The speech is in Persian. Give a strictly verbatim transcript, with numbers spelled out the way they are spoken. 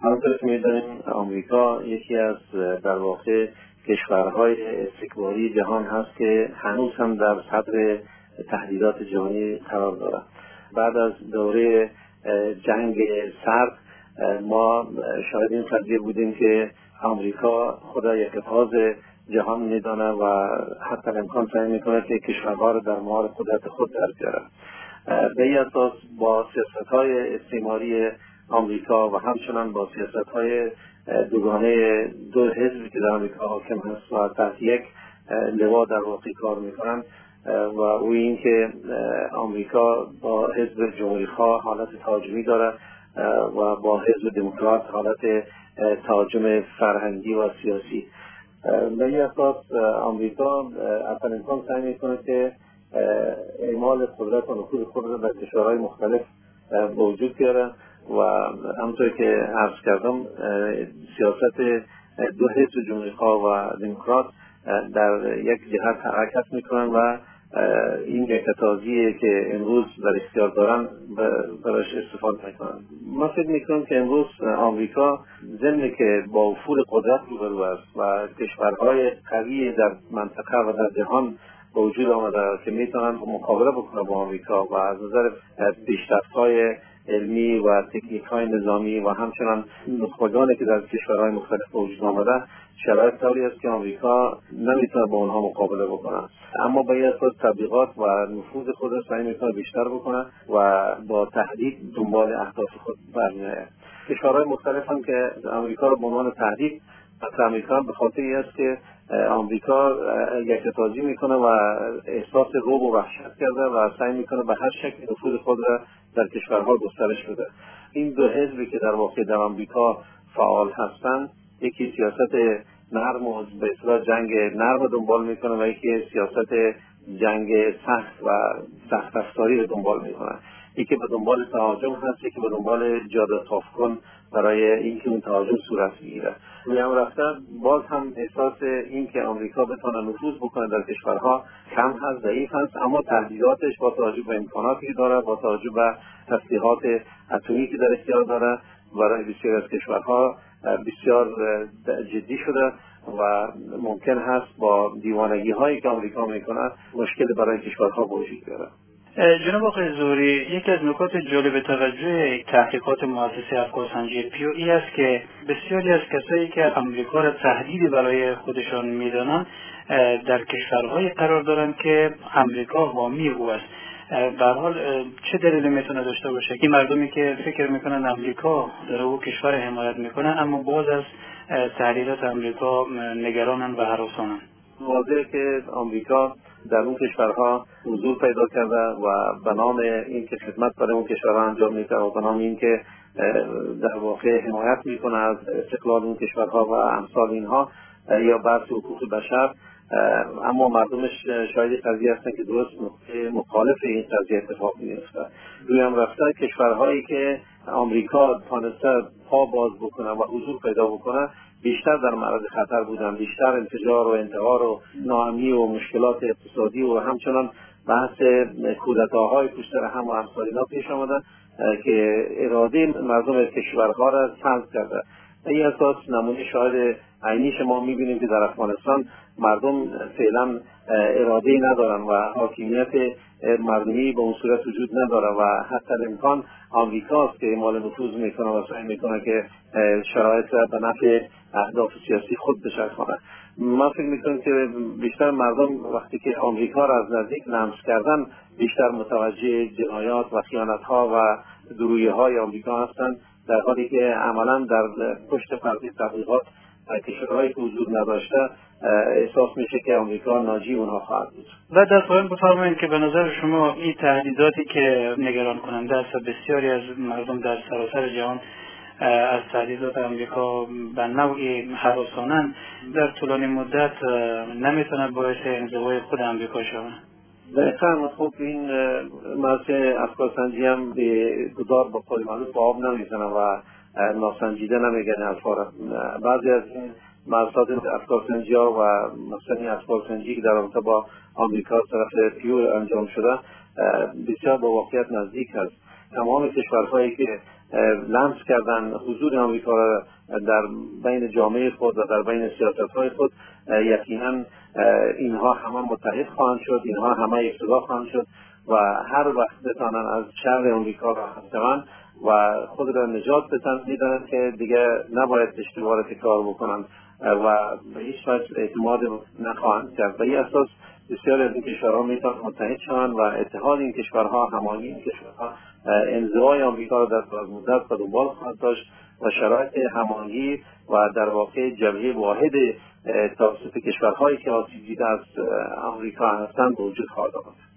همونطور که می‌دونیم آمریکا یکی از در واقع کشورهای استکباری جهان هست که هنوز هم در صدر تهدیدات جهانی قرار دارد. بعد از دوره جنگ سرد ما شاهد این قضیه بودیم که آمریکا خدا یک اتحاد جهان می‌داند و حتی امکان سعی می‌کند که کشورها را در مهار قدرت خود در بیارد. به این اساس با سیاست‌های استعماری آمریکا و همچنان با سیاست‌های دوگانه دو حزبی که در آمریکا حاکم هست و تحت یک لوا در واقع کار می‌کنند و او این که آمریکا با حزب جمهوری‌خواه حالت تهاجمی دارد و با حزب دموکرات حالت تهاجم فرهنگی و سیاسی. به این اساس آمریکا اصلا امکان سعی می‌کند که اعمال قدرت و نفوذ خود را در کشورهای مختلف به وجود بیاره و همونطور که عرض کردم سیاست دو حزب جمهوری‌خواه و دموکرات در یک جهت حرکت میکنن و این یکتازیه که امروز در اختیار دارن براش استفاده میکنن. من فکر میکنم که امروز آمریکا ضمن که با افول قدرت روبرو است و کشورهای قوی در منطقه و در جهان به وجود آمده که میتونن مقابله بکنن با آمریکا و از نظر پیشرفت‌های علمی و تکنیک‌های نظامی و همچنان نخبگانی که در کشورهای مختلف به وجود آمده شرایط طوری است که آمریکا نمیتونه با اونها مقابله بکنه، اما به این اساس تبلیغات و نفوذ خود را سعی میکنه بیشتر بکنه و با تهدید دنبال اهداف خود برمی‌آید. کشورهای مختلف هم که آمریکا را به عنوان تهدید مطرح میکنن به خاطر این است که آمریکا یکتازی میکنه و احساس رعب و وحشت کرده و سعی میکنه به هر شکل نفوذ خود را در کشورها گسترش بده. این دو حزبی که در واقع در آمریکا فعال هستند، یکی سیاست نرم و به اصطلاح جنگ نرم دنبال میکنه و یکی سیاست جنگ سخت و سخت افزاری رو دنبال میکنه. یکی به دنبال تهاجم هست، یکی به دنبال جاده صاف کن برای اینکه اون تهاجم صورت بگیره. روی هم رفته باز هم احساس این که آمریکا بتونه نفوذ بکنه در کشورها کم هست، ضعیف هست، اما تهدیداتش با توجه به امکاناتی که داره، با توجه به تسلیحات اتمی که در اختیار داره برای بسیار از کشورها بسیار جدی شده و ممکن هست با دیوانگی هایی که آمریکا میکنه مشکل برای کشورها وجود بیاره. جناب آقای ظهوری، یکی از نکات جالب توجه تحقیقات مؤسسه افکارسنجی پیو ای است که بسیاری از کسایی که آمریکا را تهدیدی برای خودشان میدانند در کشورهای قرار دارند که آمریکا حامی او است. به هر حال چه دلیلی میتونه داشته باشه که مردمی که فکر میکنن آمریکا در او کشور حمایت میکنه اما باز از تحریرات آمریکا نگرانن و هراسانن؟ واضحه که آمریکا در اون کشورها حضور پیدا کرده و به نام این که خدمت برای اون کشورها انجام میده و به نام این که در واقع حمایت میکنه از استقلال اون کشورها و امثال اینها یا بحث حقوق بشر، اما مردمش شاید قضیه هستن که درست مخالف این قضیه اتفاق میفته. روی هم رفته کشورهایی که آمریکا تانسته پا باز بکنه و حضور پیدا بکنه بیشتر در معرض خطر بودن، بیشتر انفجار و انتحار و ناامنی و مشکلات اقتصادی و همچنان بحث کودتاهای پشت سر هم و امثال اینا پیش آمدن که اراده مردم کشورها را سلب کرده. این اساس نمونه شاهد عینیش ما میبینیم که در افغانستان مردم فعلا اراده ندارن و حاکمیت مردمی به اون صورت وجود نداره و حتی امکان آمریکاست که اعمال نفوذ میکنه و سعی میکنه که شرایط به نفع اهداف سیاسی خود بچرخونه. من فکر میکنم که بیشتر مردم وقتی که آمریکا را از نزدیک لمس کردن بیشتر متوجه جنایات و خیانت ها و درویی های آمریکا هستند، در حالی که عملا در پشت پرده تبلیغات کشورهایی که وجود نداشته احساس میشه که آمریکا ناجی اونها خواهد بود. و در پایان بفرمایید که به نظر شما این تهدیداتی که نگران کننده است بسیاری از مردم در سراسر جهان از تهدیدات آمریکا به نوعی هراسانند در طولانی مدت نمیتونه باعث انزوای خود آمریکا شود؟ دقیقاً مطلب این مؤسسه افکارسنجی هم به گذار با قول معروف آب نمیزنه و ناسنجیده نمیگن الفا. بعضی از این مؤسسات افکارسنجی ها و مثلا افکارسنجی که در رابطه با آمریکا طرف پیو انجام شده بسیار با واقعیت نزدیک است. تمام کشورهایی که لمس کردن حضور آمریکا را در بین جامعه خود و در بین سیاست‌های خود، یقینا اینها همه متحد خواهند شد، اینها همه یکجا خواهند شد و هر وقت بتانن از شر آمریکا را حفظ و خود را نجات بدن، میدانند که دیگه نباید اشتباه را تکرار بکنند و به هیچ وجه اعتماد نخواهند کرد. و این اساس بسیاری از این کشورها میتوانند متحد شوند و اتحاد این کشورها، همانی این کشورها انزوای آمریکا را در دراز مدت و دنبال خواهد داشت و شرایط هماهنگی و در واقع جبهه واحد توسط کشورهایی که آسیب دیده از آمریکا هستند به وجود خواهد آمد.